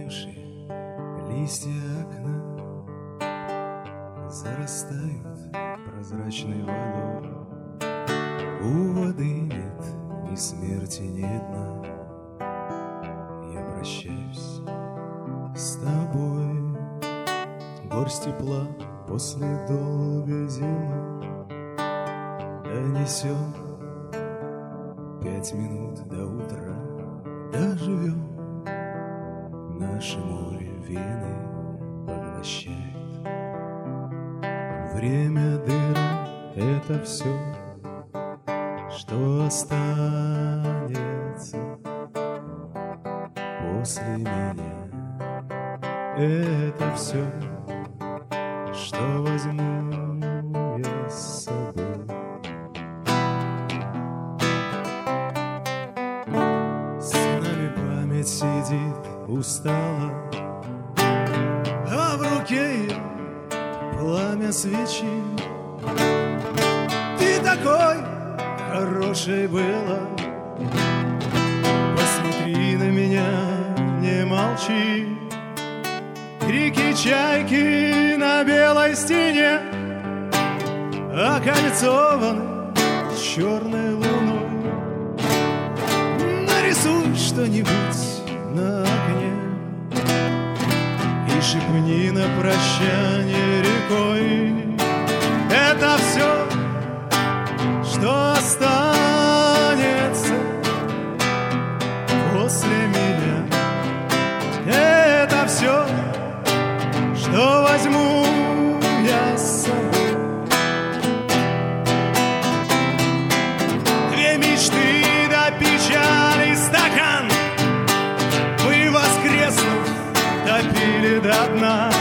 крыши листья окна зарастают прозрачной водой. У воды нет ни смерти, ни дна. Я прощаюсь с тобой. Горсть тепла после долгой зимы донесем 5 минут до утра. Доживем, наше море вены поглощает. Время дыра — это все, что останется после меня. Это все, что возьму я с собой. С нами память сидит устала, а в руке ее пламя свечи. Ты такой хорошей была, посмотри на меня, не молчи. Крики чайки на белой стене окольцованы черной луной. Нарисуй что-нибудь на окне и шепни на прощание рекой. Это все, что останется после меня. Это все, что возьму я с собой. Две мечты до печали стакан мы, воскреснув, допили до дна.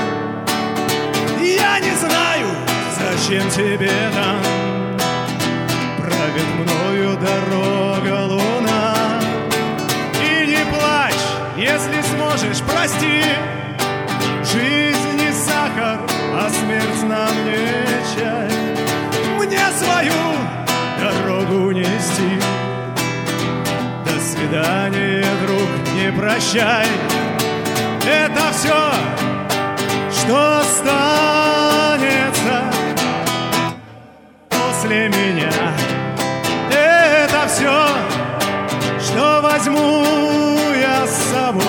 Я не знаю, зачем тебе там правит мною дорога луна. И не плачь, если сможешь, прости. Жизнь не сахар, а смерть нам не чай. Мне свою дорогу нести. До свидания, друг, не прощай. Это все, что останется после меня. Это все, что возьму я с собой.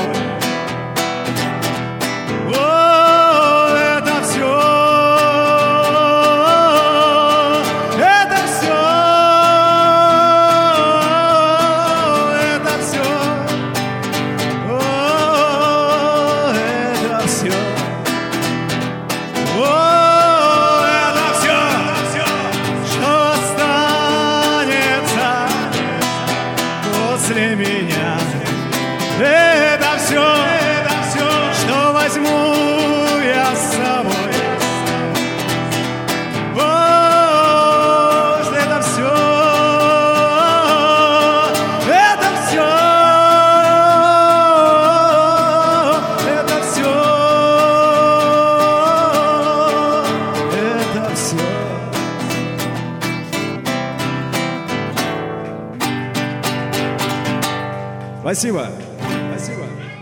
После меня. Это все, что возьму я с собой. Вот это все, это все, это все, это все. Спасибо. Спасибо.